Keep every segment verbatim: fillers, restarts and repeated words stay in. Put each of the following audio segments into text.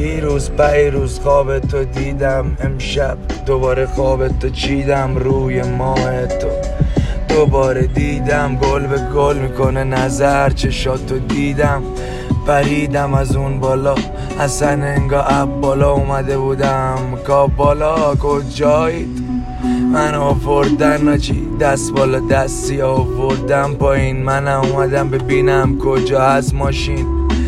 دیروز پیروز خواب تو دیدم، امشب دوباره خواب تو چیدم روی ماه تو. دوباره دیدم گل به گل میکنه نظر چشاتو دیدم، پریدم از اون بالا اصلا انگا اب بالا اومده بودم. کاب بالا کجایید من آوردن ناچی دست بالا دستی آوردم پایین، من اومدم ببینم کجا هست ماشین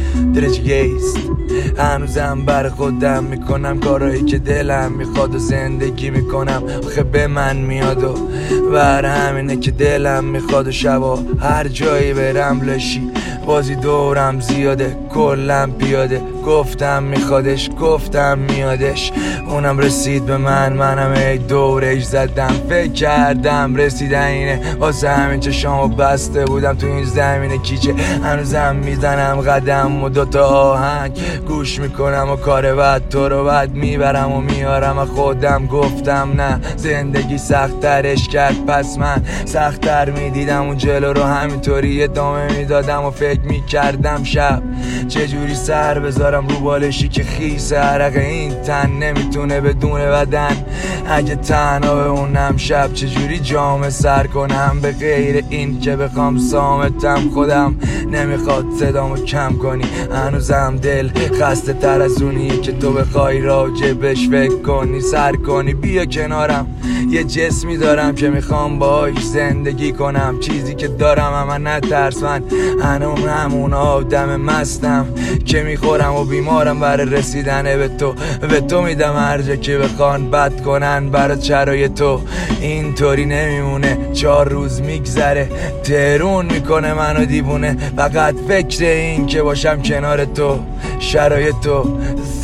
درجگیست. هنوزم بر خودم میکنم کارایی که دلم میخواد و زندگی میکنم آخه به من میاد و بر همینه که دلم میخواد و شبا هر جایی برم لشی بازی دورم زیاده کلم پیاده. گفتم میخوادش گفتم میادش، اونم رسید به من منم ای دورش زدم. فکر کردم رسیدن اینه واسه همین چشامو بسته بودم تو این زمین کیچه. هنوزم میزنم قدم و دوتا آهنگ گوش میکنم و کار بد تو رو بد میبرم و میارم و خودم گفتم نه زندگی سخت ترش کرد پس من سخت تر میدیدم اون جلو رو همینطوری ادامه میدادم و فکر میکردم شب چجوری سر بذارم رو بالشی که خیس عرق این تن نمیتونه بدون بدن. اگه تنها به اونم شب چجوری جام سر کنم به غیر این که بخوام سامتم خودم نمیخواد صدامو کم کنی. هنوزم دل خسته تر از اونی که تو بخوای راجبش فکر کنی سر کنی. بیا کنارم یه جسمی دارم که میخوام باهاش زندگی کنم، چیزی که دارم اما نترس من هنوز همون آدم مستم که میخورم و بیمارم برای رسیدن به تو. به تو میدم هر جا که بخوان بد کنن برای چرای تو. اینطوری نمیمونه چهار روز میگذره ترون میکنه منو دیوونه، فقط فکر این که باشم کنار تو. شرایط تو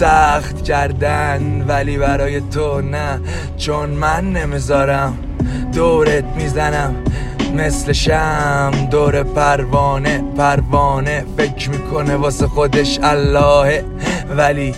سخت کردن ولی برای تو نه، چون من نمیذارم دورت میزنم مثل شم دور پروانه. پروانه فکر میکنه واسه خودش اللهه ولی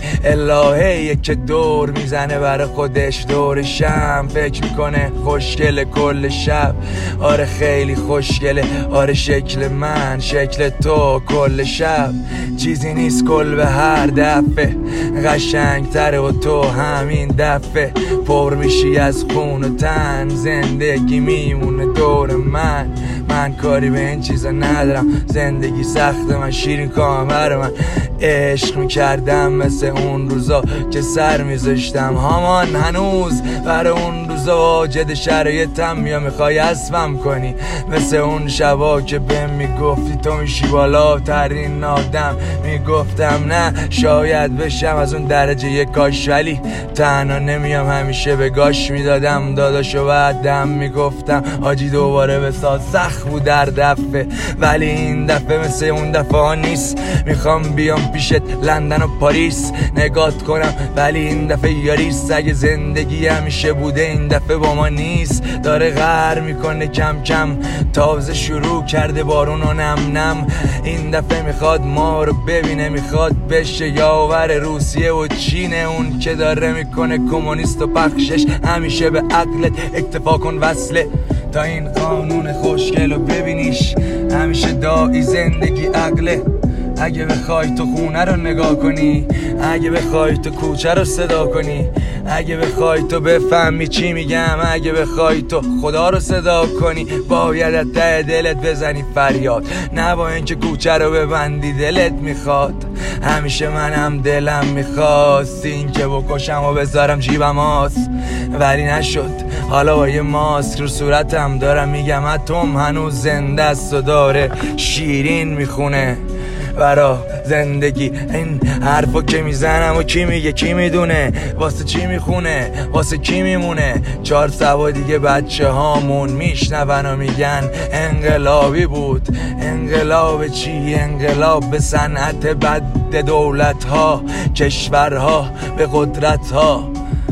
الهه که دور میزنه برای خودش دور شم. فکر میکنه خوشگله کل شب، آره خیلی خوشگله، آره شکل من شکل تو کل شب. چیزی نیست کل به هر دفعه قشنگ تره و تو همین دفعه پر میشی از خون و تن. زندگی میمونه دور من، من کاری به این چیزا ندارم. زندگی سخته من شیرین کامر من عشق میکردم مثل اون روزا که سر میذاشتم همان هنوز برای اون روزا واجد شرایطم یا میخوای اسبم کنی مثل اون شبا که بهم میگفتی تو میشی بالا ترین آدم. میگفتم نه شاید بشم از اون درجه یک کاش ولی تنها نمیام همیشه به گاش میدادم داداشو بعدم میگفتم آجی دوباره بساز سخت بود در دفعه ولی این دفعه مثل اون دفعه ها نیست. میخوام بیام پیشت لندن و پاریس نگات کنم ولی این دفعه یاریست. اگه زندگی همیشه بوده این دفعه با ما نیست، داره غر میکنه کم کم تازه شروع کرده بارون و نم نم. این دفعه میخواد ما رو ببینه، میخواد بشه یاور روسیه و چینه. اون که داره میکنه کمونیست و پخشش همیشه به عقلت اکتفا کن وصله تا این قانون خوشگل رو ببینیش. همیشه دایی زندگی عقله. اگه بخوای تو خونه رو نگاه کنی، اگه بخوای تو کوچه رو صدا کنی، اگه بخوای تو بفهمی چی میگم، اگه بخوای تو خدا رو صدا کنی باید از ته دلت بزنی فریاد، نه با اینکه کوچه رو ببندی دلت میخواد. همیشه منم دلم میخواست این که بکشم و بذارم جیبم آس ولی نشد. حالا با یه ماسک رو صورتم دارم میگم اتم هنوز زنده است و داره شیرین میخونه برا زندگی. این حرفو که میزنم و کی میگه کی میدونه واسه چی میخونه واسه کی میمونه. چهار سوا دیگه بچه هامون میشنون و میگن انقلابی بود. انقلاب چی؟ انقلاب به صنعت بد دولت ها کشورها به قدرت ها.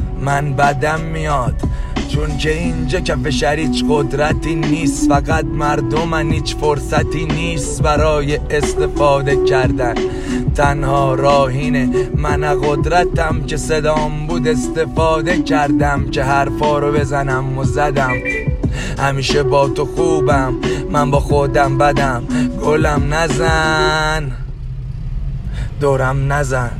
من بدم میاد چون که اینجا کف شهر هیچ قدرتی نیست، فقط مردمن هیچ فرصتی نیست برای استفاده کردن. تنها راهینه من قدرتم که صدام بود استفاده کردم که حرفا رو بزنم و زدم. همیشه با تو خوبم من با خودم بدم. گلم نزن دورم نزن.